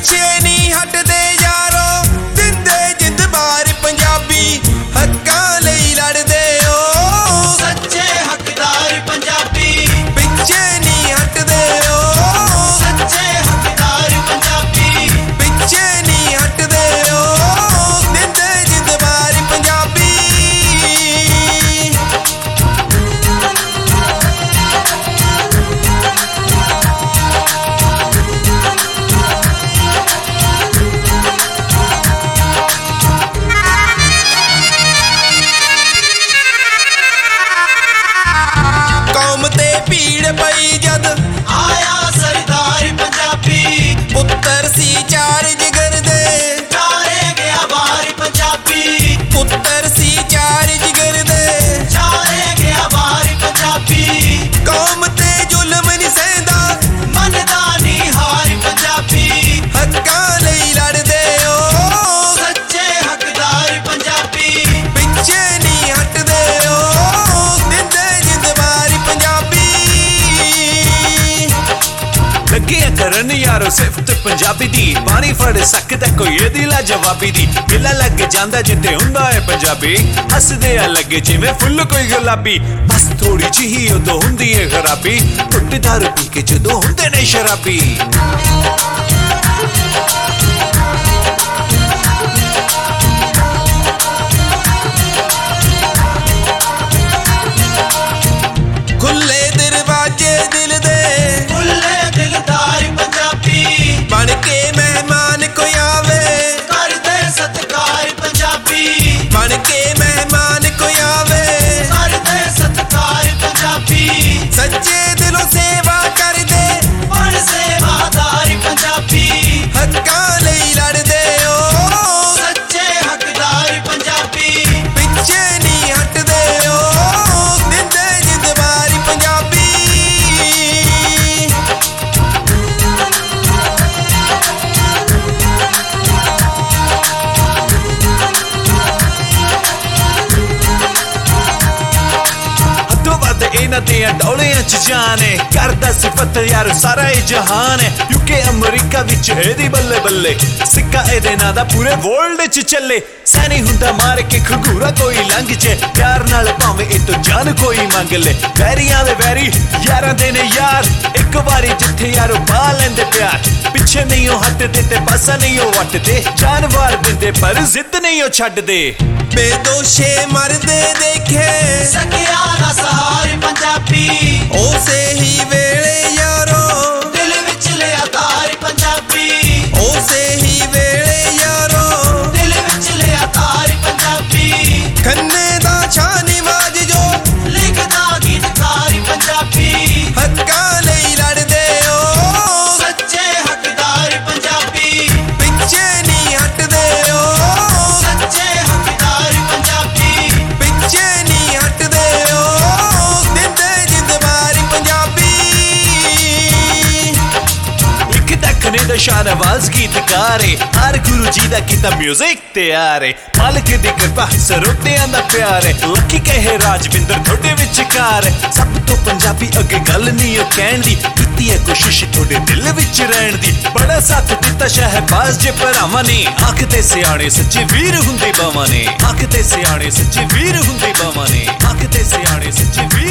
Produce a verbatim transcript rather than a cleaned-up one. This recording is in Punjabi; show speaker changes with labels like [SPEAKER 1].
[SPEAKER 1] ਪਿੱਛੇ ਨਹੀਂ ਹਟਦੇ ਯਾਰੋ ਦਿੰਦੇ ਜਿੰਦ ਬਾਰ ਪੰਜਾਬੀ ਹੱਕਾਂ ਲਈ ਲੜਦੇ ਓ
[SPEAKER 2] ਸੱਚੇ ਹੱਕਦਾਰ ਪੰਜਾਬੀ
[SPEAKER 1] ਪਿੱਛੇ ਨਹੀਂ ਹਟਦੇ ਓ
[SPEAKER 2] ਸੱਚੇ ਹੱਕਦਾਰ ਪੰਜਾਬੀ
[SPEAKER 1] ਪਿੱਛੇ ਨਹੀਂ ਹਟਦੇ ਓ ਦਿੰਦੇ ਜਿੰਦ ਬਾਰ ਪੰਜਾਬੀ ਕੌਮ ਤੇ ਭੀੜ ਪਈ ਜਦ
[SPEAKER 2] ਆਇਆ ਸਰਦਾਰ ਪੰਜਾਬੀ
[SPEAKER 1] ਪੁੱਤਰ ਸੀ ਚਾਰ ਜਿਗਰ ਦੇ
[SPEAKER 2] ਚਾਰੇ ਗਿਆ ਬਾਰ ਪੰਜਾਬੀ
[SPEAKER 1] ਪੁੱਤਰ ਸੀ ਚਾਰ ਜਿਗਰ ਦੇ
[SPEAKER 2] ਚਾਰੇ ਗਿਆ ਬਾਰ ਪੰਜਾਬੀ
[SPEAKER 1] ਕੌਮ ਤੇ ਜ਼ੁਲਮ ਨਹੀਂ ਸਹਿੰਦਾ
[SPEAKER 2] ਮੰਨਦਾ ਨਹੀਂ ਹਾਰ ਪੰਜਾਬੀ
[SPEAKER 1] ਹੱਕਾਂ ਲਈ ਲੜਦੇ ਓ
[SPEAKER 2] ਸੱਚੇ ਹੱਕਦਾਰ ਪੰਜਾਬੀ
[SPEAKER 1] ਪਿੱਛੇ ਨਹੀਂ ਹਟਦੇ ਓ ਦਿੰਦੇ ਜਿੰਦ ਬਾਰੀ ਪੰਜਾਬੀ
[SPEAKER 3] ਲੱਗਿਆ ਕਰਨ ਯਾਰੋ ਸਿਫਤ ਪੰਜਾਬੀ ਦੀ ਬਾਣੀ ਫੜ ਸਕਦਾ ਕੋਈ ਇਹਦੀ ਲਾ ਜਵਾਬੀ ਦੀ ਦਿਲ ਲੱਗ ਜਾਂਦਾ ਜਿੱਥੇ ਹੁੰਦਾ ਹੈ ਪੰਜਾਬੀ ਹੱਸਦੇ ਆ ਲੱਗੇ ਜਿਵੇਂ ਫੁੱਲ ਕੋਈ ਗੁਲਾਬੀ ਬਸ ਥੋੜੀ ਜਿਹੀ ਉਦੋਂ ਹੁੰਦੀ ਹੈ ਖਰਾਬੀ ਟੁੱਟ ਦਾਰੂ ਪੀ ਕੇ ਜਦੋਂ ਹੁੰਦੇ ਨੇ ਸ਼ਰਾਬੀ
[SPEAKER 1] ਖੁੱਲੇ ਦਰਵਾਜ਼ੇ ਦਿਲ ਦੇ
[SPEAKER 2] ਖੁੱਲੇ ਦਿਲਦਾਰ ਪੰਜਾਬੀ
[SPEAKER 1] ਬਣ ਕੇ ਮਹਿਮਾਨ ਕੋਈ ਆਵੇ
[SPEAKER 2] ਕਰਦੇ ਸਤਿਕਾਰ ਪੰਜਾਬੀ
[SPEAKER 1] ਬਣ ਕੇ ਮਹਿਮਾਨ ਕੋਈ ਆਵੇ
[SPEAKER 2] ਕਰਦੇ ਸਤਿਕਾਰ ਪੰਜਾਬੀ
[SPEAKER 1] ਸੱਚੇ ਦਿਲੋਂ ਸੇਵਾ ਕਰਦੇ
[SPEAKER 2] ਬਣ ਸੇਵਾਦਾਰ ਪੰਜਾਬੀ
[SPEAKER 1] ਹੱਕਾਂ ਲਈ ਲੜਦੇ ਓ
[SPEAKER 2] ਸੱਚੇ ਹੱਕਦਾਰ ਪੰਜਾਬੀ
[SPEAKER 1] ਪਿੱਛੇ ਨਹੀਂ ਹਟਦੇ ਓ ਦਿੰਦੇ ਜਿੰਦ ਬਾਰੀ ਪੰਜਾਬੀ
[SPEAKER 3] ਹੱਦੋਂ ਵੱਧ ਇਹਨਾਂ ਦੇ ਡੋਲਿਆਂ ਚ ਜਾਨ ਹੈ ਕਰਦਾ ਸਿਫਤ ਯਾਰ ਸਾਰਾ ਇਹ ਜਹਾਨ ਹੈ ਯੂਕੇ ਅਮਰੀਕਾ ਵਿੱਚ ਇਹਦੀ ਬੱਲੇ ਬੱਲੇ ਸਿੱਕਾ ਇਹਦੇ ਨਾਂ ਦਾ ਪੂਰੇ ਵਰਲਡ ਚ ਚੱਲੇ ਸੈਨੀ ਹੁੰਦਾ ਮਾਰ ਕੇ ਖਗੂਰਾ ਕੋਈ ਲੰਘ ਜੇ ਪਿਆਰ ਨਾਲ ਭਾਵੇਂ ਇਹ ਤੋਂ ਜਾਨ ਕੋਈ ਮੰਗ ਲੈ ਵੈਰੀਆਂ ਦੇ ਵੈਰੀ ਯਾਰਾਂ ਦੇ ਨੇ ਯਾਰ ਇੱਕ ਵਾਰੀ ਜਿੱਥੇ ਯਾਰੋ ਪਾ ਲੈਂਦੇ ਪਿਆਰ ਪਿੱਛੇ ਨਹੀਂ ਉਹ ਹਟਦੇ ਤੇ ਪਾਸਾ ਨਹੀਂ ਉਹ ਵੱਟਦੇ ਜਾਨ ਵਾਰ ਦਿੰਦੇ ਪਰ ਜ਼ਿੱਦ ਨਹੀਂ ਉਹ ਛੱਡਦੇ
[SPEAKER 1] ਬੇਦੋਸ਼ੇ ਮਰਦੇ ਦੇਖੇ
[SPEAKER 2] ਸਕਿਆ ਨਾ ਸਹਾਰ ਪੰਜਾਬੀ
[SPEAKER 1] ਉਸੇ ਹੀ ਵੇਲੇ ਯਾਰੋ
[SPEAKER 2] ਦਿਲ ਵਿੱਚ ਲਿਆ ਤਾਰ ਪੰਜਾਬੀ
[SPEAKER 1] ਉਸੇ ਹੀ ਵੇਲੇ ਯਾਰੋ
[SPEAKER 2] ਦਿਲ ਵਿੱਚ ਲਿਆ ਤਾਰ ਪੰਜਾਬੀ
[SPEAKER 1] ਖੰਨੇ ਦਾ ਛਾਨੀ ਮਾਜ ਜੋ
[SPEAKER 2] ਲਿਖਦਾ ਗੀਤਕਾਰ ਪੰਜਾਬੀ
[SPEAKER 1] ਹੱਕਾਂ ਲਈ ਲੜਦੇ ਓ
[SPEAKER 2] ਸੱਚੇ ਹੱਕਦਾਰ ਪੰਜਾਬੀ
[SPEAKER 1] ਪਿੱਛੇ ਨਹੀਂ ਹਟਦੇ ਓ
[SPEAKER 2] ਸੱਚੇ ਹੱਕਦਾਰ ਪੰਜਾਬੀ
[SPEAKER 1] ਪਿੱਛੇ ਨਹੀਂ ਹਟਦੇ ਓ ਦਿੰਦੇ ਜਿੰਦ ਬਾਰੀ ਪੰਜਾਬੀ
[SPEAKER 3] ਇੱਕ ਦੱਖਣੇ ਦਾ ਸ਼ਾਨਵਾਜ਼ ਗੀਤਕਾਰ ਏ ਹਰ ਗੁਰੂ ਜੀ ਦਾ ਕੀਤਾ ਮਿਊਜ਼ਿਕ ਤਿਆਰ ਏ ਮਾਲਕ ਦੀ ਕਿਰਪਾ ਸਰੋਤਿਆਂ ਦਾ ਪਿਆਰ ਏ ਲੱਕੀ ਕਹੇ ਰਾਜਵਿੰਦਰ ਤੁਹਾਡੇ ਵਿਚਕਾਰ ਸਭ ਤੋਂ ਪੰਜਾਬੀ ਅੱਗੇ ਗੱਲ ਨਹੀਂ ਉਹ ਕਹਿਣ ਦੀ ਕੀਤੀ ਹੈ ਕੋਸ਼ਿਸ਼ ਤੁਹਾਡੇ ਦਿਲ ਵਿੱਚ ਰਹਿਣ ਦੀ ਬੜਾ ਸਾਥ ਦਿੱਤਾ ਸ਼ਹਿਬਾਜ਼ ਜੇ ਭਰਾਵਾਂ ਨੇ ਅੱਖ ਤੇ ਸਿਆਣੇ ਸੱਚੇ ਵੀਰ ਹੁੰਦੇ ਬਾਵਾਂ ਨੇ ਅੱਖ ਤੇ ਸਿਆਣੇ ਸੱਚੇ ਵੀਰ ਹੁੰਦੇ ਬਾਵਾਂ ਨੇ ਅੱਖ ਤੇ ਸਿਆਣੇ ਸੱਚੇ ਵੀਰ